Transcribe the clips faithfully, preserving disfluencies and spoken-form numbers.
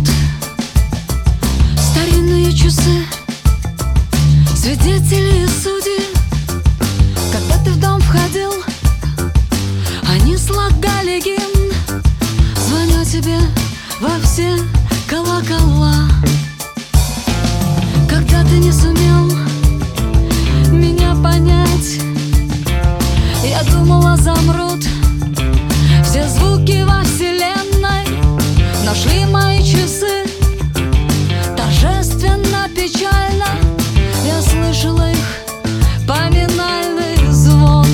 старинные часы, свидетели и судьи. Когда ты в дом входил, они слагали гимн. Звоню тебе во все колокола. Когда ты не сумел меня понять, я думала, замрут все звуки во вселенной. Но шли мои часы торжественно, печально. Я слышала их поминальный звон.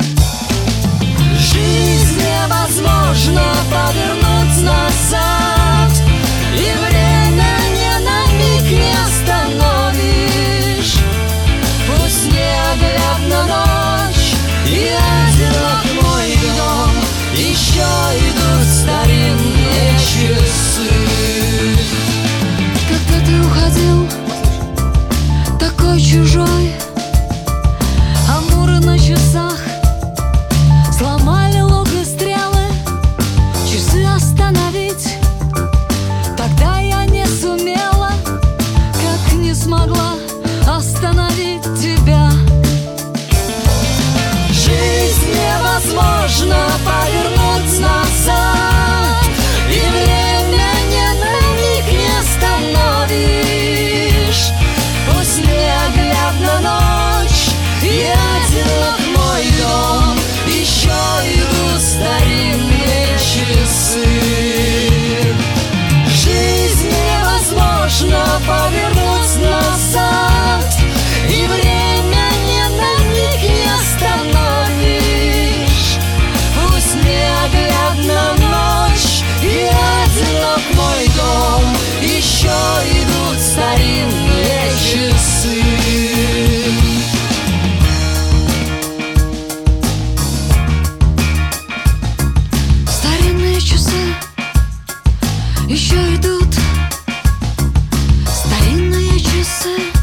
Жизнь невозможно повернуть назад, и время ни на миг не остановишь. Пусть неоглядна ночь и одинок мой дом, еще идут старинные часы. Когда ты уходил, такой чужой, амуры на часах сломали лук и стрелы. Часы остановить тогда я не сумела, как не смогла остановить тебя. Жизнь невозможно повернуть назад, и время ни на миг не остановишь. Пусть неоглядна ночь и одинок мой дом, еще идут старинные часы. Жизнь невозможно повернуть назад, и время ни на миг не остановишь. Пусть неоглядна ночь и одинок мой дом, еще идут старинные часы. Старинные часы еще идут, старинные часы.